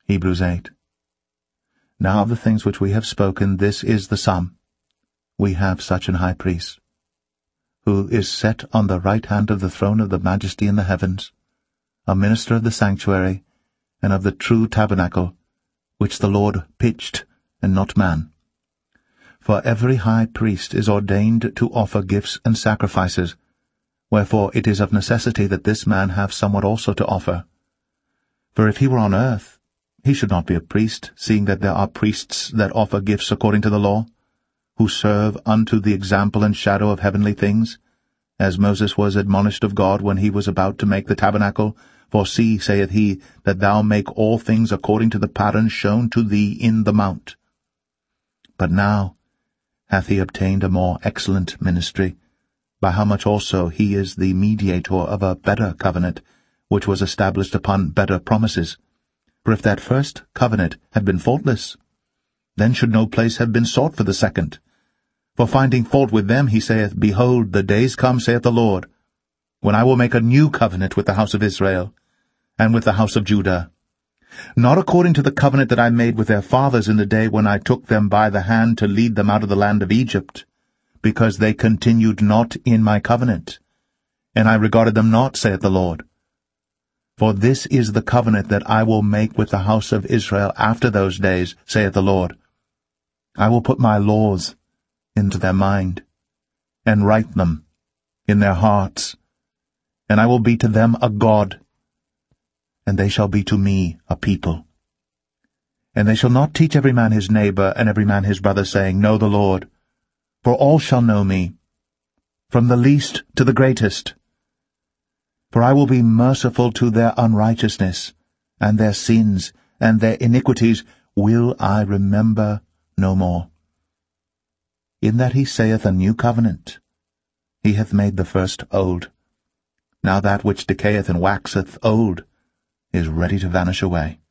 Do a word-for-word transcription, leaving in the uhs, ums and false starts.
Hebrews eight. Now of the things which we have spoken, this is the sum. We have such an high priest, who is set on the right hand of the throne of the majesty in the heavens, a minister of the sanctuary, and of the true tabernacle, which the Lord pitched, and not man. For every high priest is ordained to offer gifts and sacrifices, wherefore it is of necessity that this man have somewhat also to offer. For if he were on earth, he should not be a priest, seeing that there are priests that offer gifts according to the law, who serve unto the example and shadow of heavenly things, as Moses was admonished of God when he was about to make the tabernacle. For see, saith he, that thou make all things according to the pattern shown to thee in the mount. But now hath he obtained a more excellent ministry, by how much also he is the mediator of a better covenant, which was established upon better promises. For if that first covenant had been faultless, then should no place have been sought for the second. For finding fault with them, he saith, Behold, the days come, saith the Lord, when I will make a new covenant with the house of Israel, and with the house of Judah, not according to the covenant that I made with their fathers in the day when I took them by the hand to lead them out of the land of Egypt, because they continued not in my covenant, and I regarded them not, saith the Lord. For this is the covenant that I will make with the house of Israel after those days, saith the Lord. I will put my laws into their mind, and write them in their hearts, and I will be to them a God, and they shall be to me a people. And they shall not teach every man his neighbor and every man his brother, saying, Know the Lord, for all shall know me, from the least to the greatest. For I will be merciful to their unrighteousness, and their sins, and their iniquities will I remember no more. In that he saith a new covenant, he hath made the first old. Now that which decayeth and waxeth old is ready to vanish away.